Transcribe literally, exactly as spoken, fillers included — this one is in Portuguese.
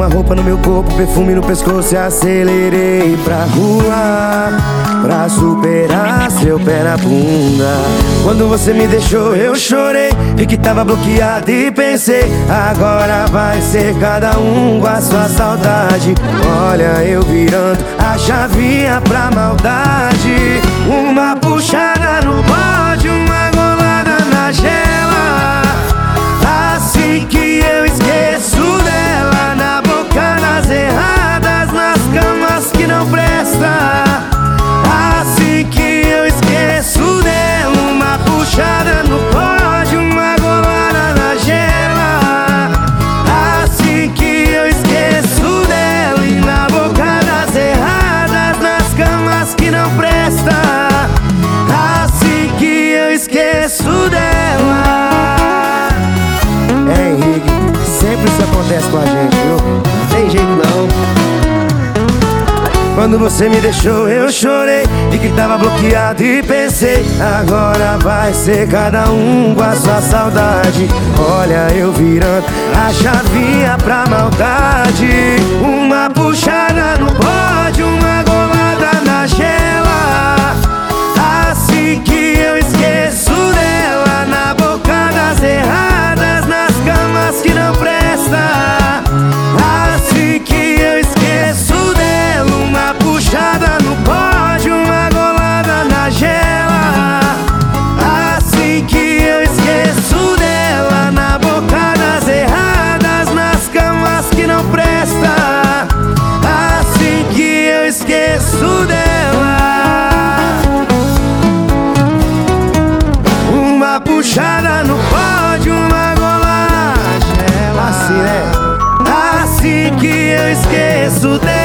roupa no meu corpo, perfume no pescoço e acelerei pra rua pra superar seu pé na bunda. Quando você me deixou eu chorei, vi que tava bloqueado e pensei, agora vai ser cada um com a sua saudade. Olha eu virando a chavinha pra maldade. Uma puxada no bode, uma golada na gela. Assim que eu esqueço dela, na boca das erradas, nas camas que não presta. Assim que eu esqueço dela, uma puxada no bode, uma golada na gela. Assim que eu esqueço dela, e na boca das erradas, nas camas que não presta. Assim que eu esqueço dela. É, Henrique, sempre isso acontece com a gente, viu? Tem jeito não. Quando você me deixou eu chorei, vi que tava bloqueado e pensei, agora vai ser cada um com a sua saudade. Olha eu virando a chavinha pra maldade. Uma puxada no bode, uma golada na gela. Assim que eu esqueço dela, na boca das erradas, nas camas que não presta. Assim que eu esqueço dela, uma puxada no bode, uma golada na gela. Assim que eu esqueço dela, na boca das erradas, nas camas que não presta. Assim que eu esqueço dela. Uma puxada no bode, uma golada na gela. Assim, né? Assim que eu esqueço dela.